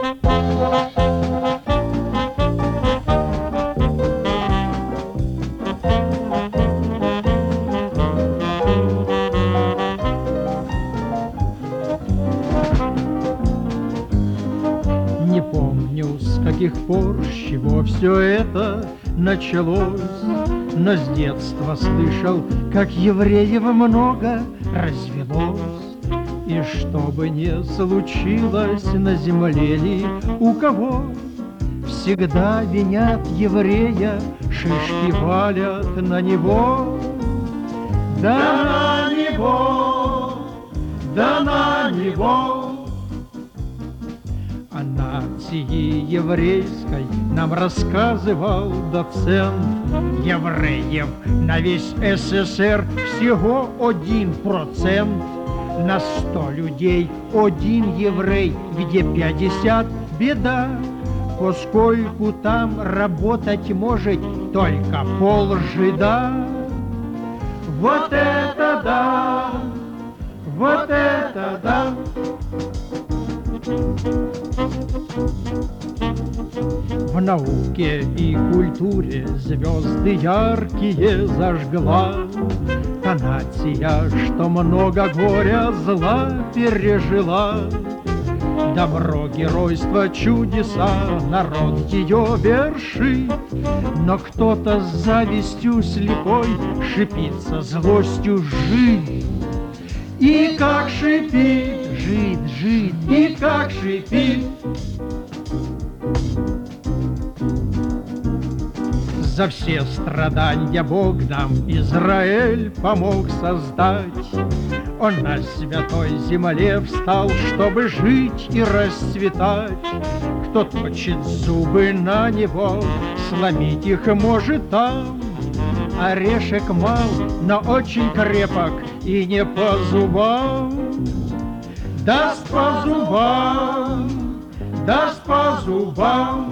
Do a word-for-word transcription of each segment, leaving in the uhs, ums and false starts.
Не помню, с каких пор, с чего все это началось, но с детства слышал, как евреев много развелось. И что бы ни случилось на земле ли у кого, всегда винят еврея, шишки валят на него. Да на него, да на него. О нации еврейской нам рассказывал доцент. Евреев на весь СССР всего один процент. На сто людей один еврей, где пятьдесят беда, поскольку там работать может только полжида. Вот это да, вот это да. В науке и культуре звезды яркие зажгла та нация, что много горя зла пережила. Добро, геройство, чудеса народ ее вершит, но кто-то с завистью слепой шипит со злостью жить. И как шипит, жид, жид, и как шипит. За все страдания Бог нам Израиль помог создать. Он на святой земле встал, чтобы жить и расцветать. Кто точит зубы на него, сломить их может там. Орешек мал, но очень крепок и не по зубам. Даст по зубам, даст по зубам.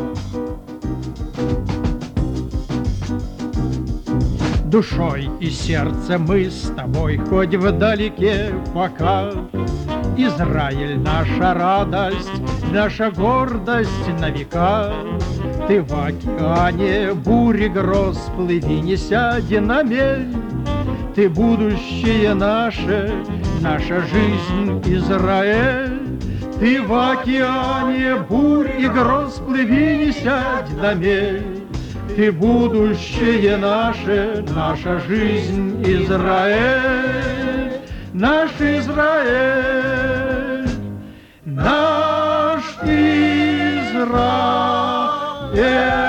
Душой и сердцем мы с тобой хоть вдалеке пока. Израиль наша радость, наша гордость на века. Ты в океане бури гроз плыви, не сядь на мель. Ты будущее наше, наша жизнь, Израиль. Ты в океане бурь и гроз плыви, не сядь на мель. Ты будущее наше, наша жизнь, Израиль, наш Израиль, наш Израиль.